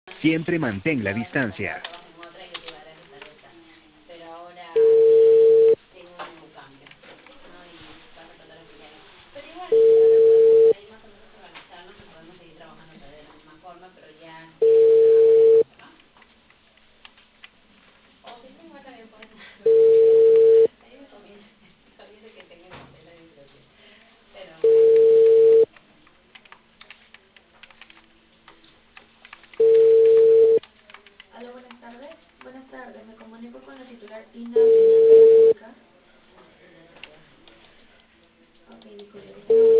Siempre mantén la distancia. trabajo en otra y yo te iba a dar esa letra. Pero ahora tengo un cambio, ¿no? Y vas a tratar de explicar. Pero igual, a ver, podemos ahí más o menos organizarnos y podemos seguir trabajando todavía de la misma forma, pero ya si quieres hacer una buena cosa, ¿no? O si no, igual también puedes hacer lo que quieras. A mí me conviene que tenga el papel la discreción. Pero bueno. Aló, buenas tardes. Buenas tardes, me comunico con la titular Ina Peña, ¿se encuentra por acá? Ok, disculpe, déjeme